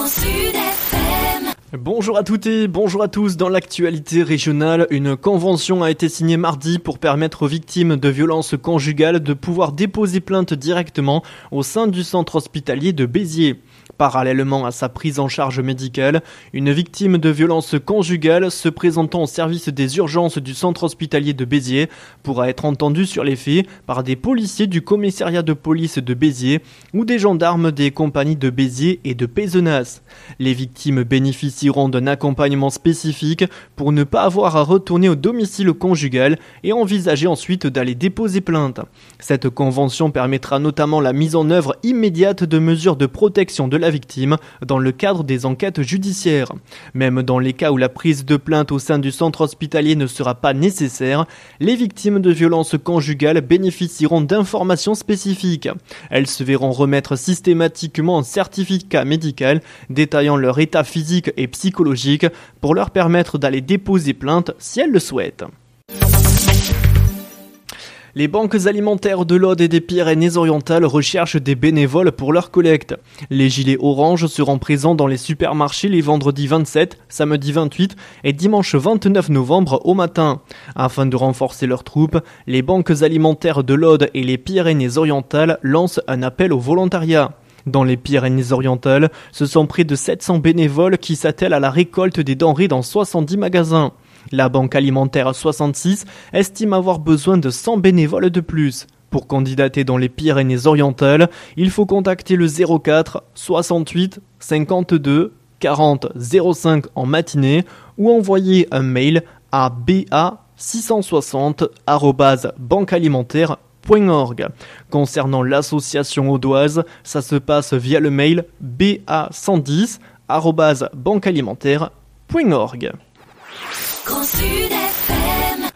Sud FM. Bonjour à toutes et bonjour à tous. Dans l'actualité régionale, une convention a été signée mardi pour permettre aux victimes de violences conjugales de pouvoir déposer plainte directement au sein du centre hospitalier de Béziers. Parallèlement à sa prise en charge médicale, une victime de violences conjugales se présentant au service des urgences du centre hospitalier de Béziers pourra être entendue sur les faits par des policiers du commissariat de police de Béziers ou des gendarmes des compagnies de Béziers et de Pézenas. Les victimes bénéficieront d'un accompagnement spécifique pour ne pas avoir à retourner au domicile conjugal et envisager ensuite d'aller déposer plainte. Cette convention permettra notamment la mise en œuvre immédiate de mesures de protection de la victime dans le cadre des enquêtes judiciaires. Même dans les cas où la prise de plainte au sein du centre hospitalier ne sera pas nécessaire, les victimes de violences conjugales bénéficieront d'informations spécifiques. Elles se verront remettre systématiquement un certificat médical détaillant leur état physique et psychologique pour leur permettre d'aller déposer plainte si elles le souhaitent. Les banques alimentaires de l'Aude et des Pyrénées-Orientales recherchent des bénévoles pour leur collecte. Les gilets orange seront présents dans les supermarchés les vendredis 27, samedi 28 et dimanche 29 novembre au matin. Afin de renforcer leurs troupes, les banques alimentaires de l'Aude et les Pyrénées-Orientales lancent un appel au volontariat. Dans les Pyrénées-Orientales, ce sont près de 700 bénévoles qui s'attellent à la récolte des denrées dans 70 magasins. La Banque alimentaire 66 estime avoir besoin de 100 bénévoles de plus. Pour candidater dans les Pyrénées-Orientales, il faut contacter le 04 68 52 40 05 en matinée ou envoyer un mail à ba660@banquealimentaire.org. Concernant l'association audoise, ça se passe via le mail ba110@banquealimentaire.org. Grand Sud FM.